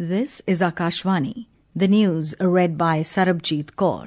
This is Akashvani. The news read by Sarabjit Kaur.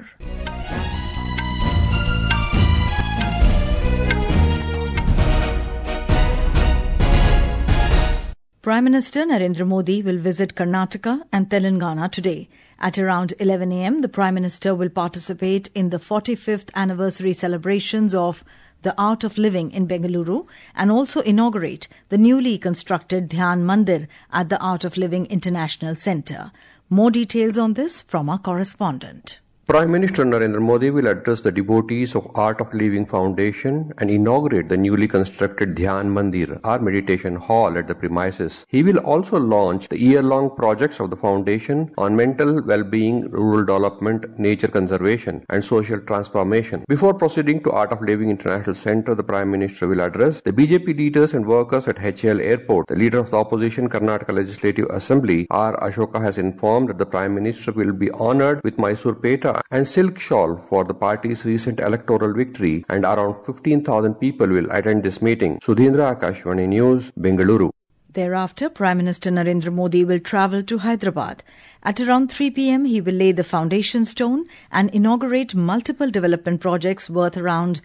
Prime Minister Narendra Modi will visit Karnataka and Telangana today. At around 11 a.m., the Prime Minister will participate in the 45th anniversary celebrations of The Art of Living in Bengaluru and also inaugurate the newly constructed Dhyan Mandir at the Art of Living International Centre. More details on this from our correspondent. Prime Minister Narendra Modi will address the devotees of Art of Living Foundation and inaugurate the newly constructed Dhyan Mandir, our meditation hall at the premises. He will also launch the year-long projects of the foundation on mental well-being, rural development, nature conservation and social transformation. Before proceeding to Art of Living International Centre, the Prime Minister will address the BJP leaders and workers at HAL Airport. The leader of the opposition Karnataka Legislative Assembly, R. Ashoka, has informed that the Prime Minister will be honoured with Mysore Peta and silk shawl for the party's recent electoral victory, and around 15,000 people will attend this meeting. Sudhindra, Akashvani News, Bengaluru. Thereafter, Prime Minister Narendra Modi will travel to Hyderabad. At around 3 p.m., he will lay the foundation stone and inaugurate multiple development projects worth around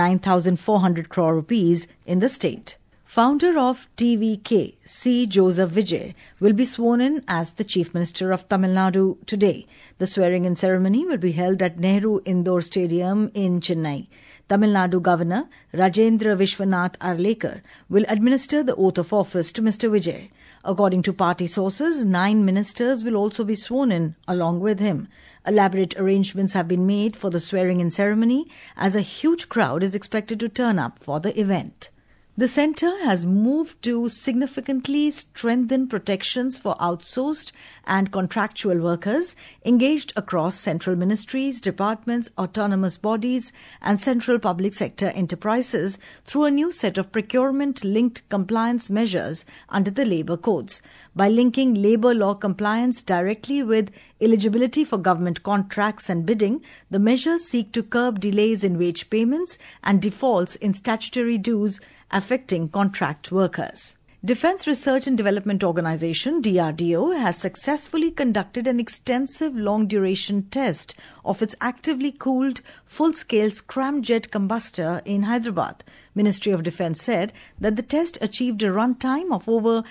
9,400 crore rupees in the state. Founder of TVK, C. Joseph Vijay, will be sworn in as the Chief Minister of Tamil Nadu today. The swearing-in ceremony will be held at Nehru Indoor Stadium in Chennai. Tamil Nadu Governor Rajendra Vishwanath Arlekar will administer the oath of office to Mr. Vijay. According to party sources, 9 ministers will also be sworn in along with him. Elaborate arrangements have been made for the swearing-in ceremony as a huge crowd is expected to turn up for the event. The centre has moved to significantly strengthen protections for outsourced and contractual workers engaged across central ministries, departments, autonomous bodies and central public sector enterprises through a new set of procurement-linked compliance measures under the labour codes. By linking labour law compliance directly with eligibility for government contracts and bidding, the measures seek to curb delays in wage payments and defaults in statutory dues affecting contract workers. Defence Research and Development Organisation DRDO has successfully conducted an extensive long-duration test of its actively cooled full-scale scramjet combustor in Hyderabad. Ministry of Defence said that the test achieved a runtime of over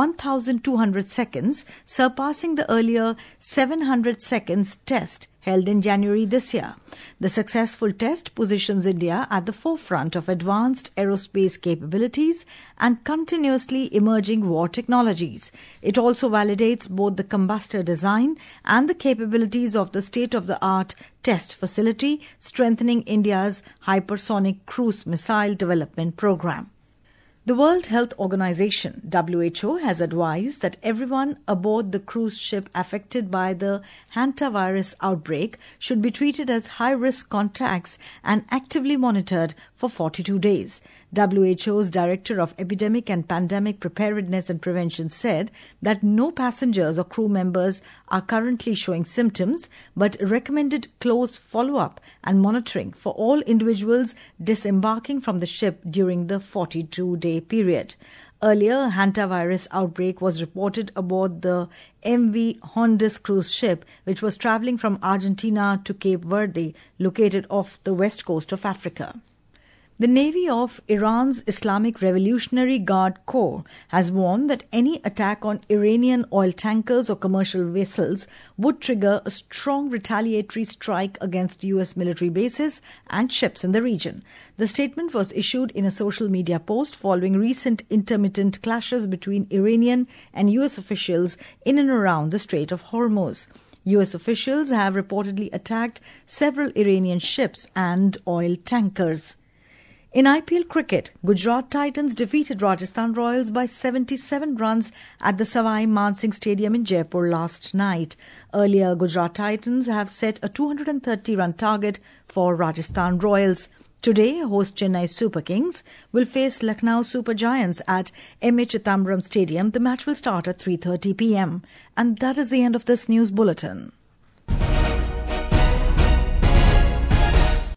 1,200 seconds, surpassing the earlier 700 seconds test held in January this year. The successful test positions India at the forefront of advanced aerospace capabilities and continuously emerging war technologies. It also validates both the combustor design and the capabilities of the state-of-the-art test facility, strengthening India's hypersonic cruise missile development program. The World Health Organization, WHO, has advised that everyone aboard the cruise ship affected by the hantavirus outbreak should be treated as high-risk contacts and actively monitored for 42 days. WHO's Director of Epidemic and Pandemic Preparedness and Prevention said that no passengers or crew members are currently showing symptoms, but recommended close follow-up and monitoring for all individuals disembarking from the ship during the 42-day period. Earlier, a hantavirus outbreak was reported aboard the MV Hondas cruise ship, which was travelling from Argentina to Cape Verde, located off the west coast of Africa. The Navy of Iran's Islamic Revolutionary Guard Corps has warned that any attack on Iranian oil tankers or commercial vessels would trigger a strong retaliatory strike against U.S. military bases and ships in the region. The statement was issued in a social media post following recent intermittent clashes between Iranian and U.S. officials in and around the Strait of Hormuz. U.S. officials have reportedly attacked several Iranian ships and oil tankers. In IPL cricket, Gujarat Titans defeated Rajasthan Royals by 77 runs at the Savai Mansingh Stadium in Jaipur last night. Earlier, Gujarat Titans have set a 230-run target for Rajasthan Royals. Today, host Chennai Super Kings will face Lucknow Super Giants at M.A. Chithambaram Stadium. The match will start at 3:30 p.m. And that is the end of this news bulletin.